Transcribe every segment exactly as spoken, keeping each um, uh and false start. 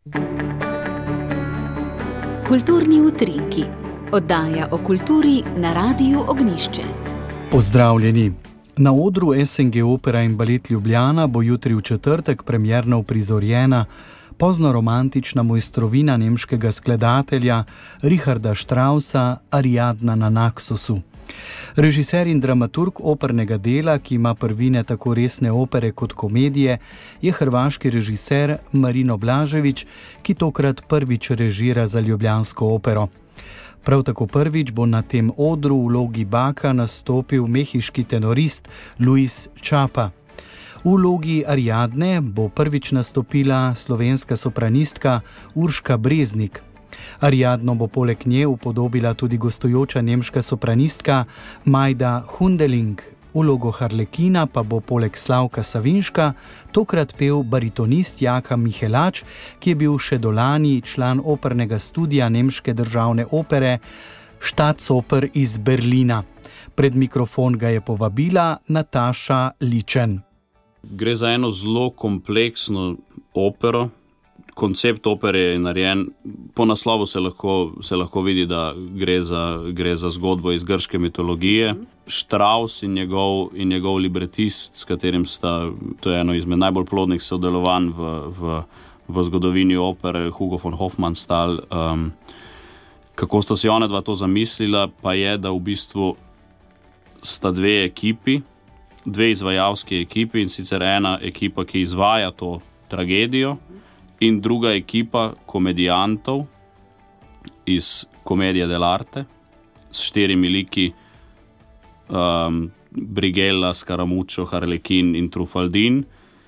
Kulturni utrinki. Oddaja o kulturi na Radiu Ognjišče. Pozdravljeni. Na odru S N G Opera in Balet Ljubljana bo jutri v četrtek premierno uprizorjena poznoromantična mojstrovina nemškega skladatelja Richarda Straussa Ariadna na Naxosu. Režiser in dramaturg opernega dela, ki ima prvine tako resne opere kot komedije, je hrvaški režiser Marino Blažević, ki tokrat prvič režira za ljubljansko opero. Prav tako prvič bo na tem odru v vlogi Baka nastopil mehiški tenorist Luis Chapa. V vlogi Ariadne bo prvič nastopila slovenska sopranistka Urška Breznik. Ariadno bo poleg nje upodobila tudi gostujoča nemška sopranistka Majda Hundeling. V vlogo Harlekina pa bo poleg Slavka Savinška tokrat pel baritonist Jaka Mihelač, ki je bil še dolani član opernega studija nemške državne opere Staatsoper iz Berlina. Pred mikrofon ga je povabila Nataša Ličen. Gre za eno zelo kompleksno opero. Koncept opere je narejen, po naslovu se lahko, se lahko vidi, da gre za, gre za zgodbo iz grške mitologije. Strauss in njegov, in njegov libretist, s katerim sta, to je eno izmed najbolj plodnih sodelovanj v, v, v zgodovini opere, Hugo von Hofmannsthal. Um, kako sta si ona dva to zamislila, pa je, da v bistvu sta dve ekipi, dve izvajalski ekipi, in sicer ena ekipa, ki izvaja to tragedijo, in druga ekipa komedijantov iz Commedia dell'arte s štirimi liki, um, Brighella, Scaramuccio, Harlekin in Truffaldin,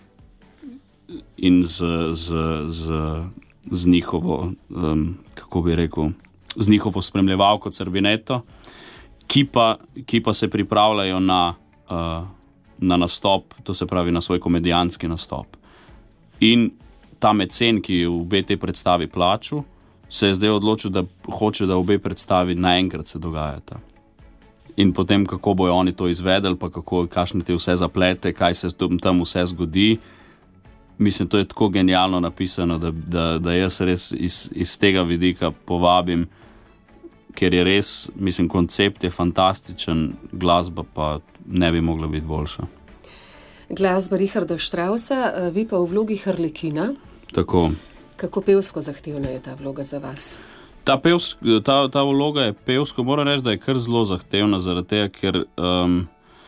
in z, z, z, z njihovo, um, kako bi rekel, z njihovo spremljevalko Cerbineto, ki pa, ki pa se pripravljajo na, uh, na nastop, to se pravi na svoj komedijanski nastop. In ta mecen, ki je v obe te predstavi plačil, se je zdaj odločil, da hoče, da obe predstavi naenkrat se dogajata. In potem, kako bojo oni to izvedeli, pa kako, kakšne te vse zaplete, kaj se tam vse zgodi. Mislim, to je tako genialno napisano, da, da, da jaz res iz, iz tega vidika povabim, ker je res, mislim, koncept je fantastičen, glasba pa ne bi mogla biti boljša. Glasba Richarda Straussa, vi pa v vlogi Harlekina. Tako. Kako pevsko zahtevna je ta vloga za vas? Ta, pevsk, ta, ta vloga je pevsko, moram reči, da je kar zelo zahtevna, zaradi tega, ker um,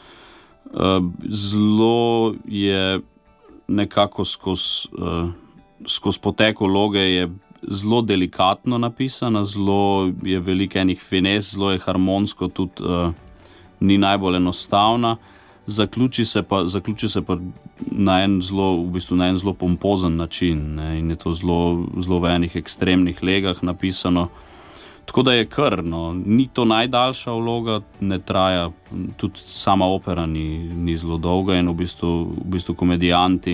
uh, zelo je nekako skozi uh, skozi potek vloge je zelo delikatno napisana, zelo je veliko enih fines, zelo je harmonsko, tudi uh, ni najbolj enostavna. Zaključi se pa, zaključi se pa na en zelo, v bistvu na en zelo pompozen način, ne, in je to zelo, zelo v enih ekstremnih legah napisano. Tako da je kar, no, ni to najdaljša vloga, ne traja, tudi sama opera ni, ni zelo dolga in v bistvu, v bistvu komedijanti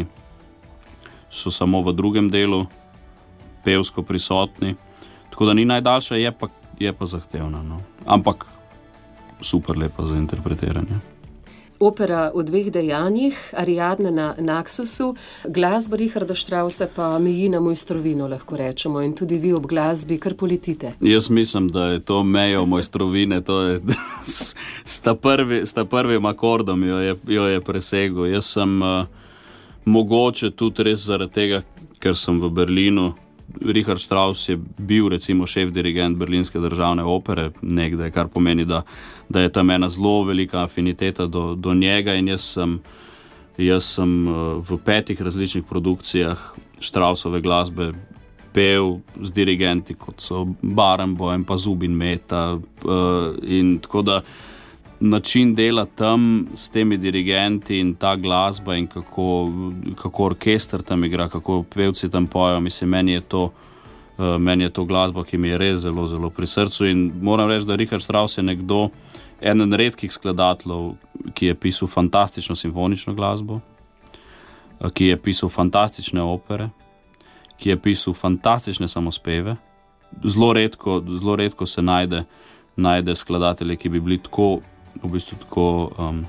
so samo v drugem delu pevsko prisotni. Tako da ni najdaljša, je pa, je pa zahtevna, no. Ampak super lepa za interpretiranje. Opera v dveh dejanjih, Ariadna na Naxosu, glasba Richarda Straussa pa meji na mojstrovino, lahko rečemo, in tudi vi ob glasbi kar poletite. Jaz mislim, da je to mejo mojstrovine, to je sta, prvi, sta prvim akordom jo je, jo je presegel. Jaz sem uh, mogoče tudi res zaradi tega, ker sem v Berlinu. Richard Strauss je bil recimo šef dirigent Berlinske državne opere nekdaj, kar pomeni, da, da je tam ena zelo velika afiniteta do, do njega, in jaz sem, jaz sem v petih različnih produkcijah Straussove glasbe pel z dirigenti, kot so Barenboim pa Zubin Mehta, in tako da način dela tam s temi dirigenti in ta glasba in kako, kako orkester tam igra, kako pevci tam pojo, mislim, meni je to, uh, meni je to glasba, ki mi je res zelo, zelo pri srcu, in moram reči, da Richard Strauss je nekdo, eden redkih skladateljev, ki je pisal fantastično simfonično glasbo, uh, ki je pisal fantastične opere, ki je pisal fantastične samospeve. Zelo redko, zelo redko se najde, najde skladatelje, ki bi bili tako, v bistvu tako um,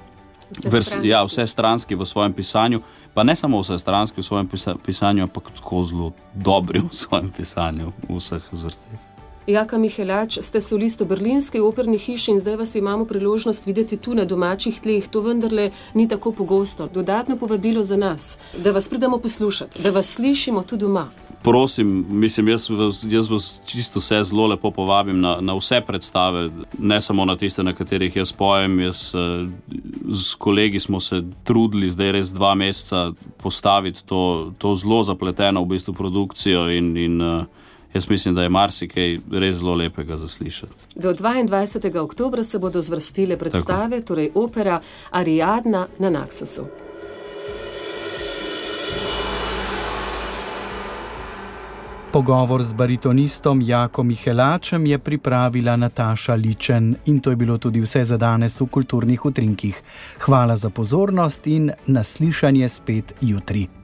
Vsestranski. Ja, vse stranski v svojem pisanju, pa ne samo vse stranski v svojem pisa, pisanju, ampak tako zelo dobri v svojem pisanju, v vseh zvrsteh. Jaka Michelač, ste solist v berlinski operni hiši in zdaj vas imamo priložnost videti tu na domačih tleh. To vendarle ni tako pogosto. Dodatno povabilo za nas, da vas pridemo poslušati, da vas slišimo tu doma. Prosim, mislim, jaz vas, jaz vas čisto vse zelo lepo povabim na, na vse predstave, ne samo na tiste, na katerih jaz pojem. Jaz s kolegi smo se trudili zdaj res dva meseca postaviti to, to zelo zapleteno v bistvu produkcijo in, in jaz mislim, da je marsikaj res zelo lepega zaslišati. Do dvaindvajsetega oktobra se bodo zvrstile predstave, Tako. torej opera Ariadna na Naxosu. Pogovor z baritonistom Jakom Michelačem je pripravila Nataša Ličen in to je bilo tudi vse za danes v Kulturnih utrinkih. Hvala za pozornost in naslišanje spet jutri.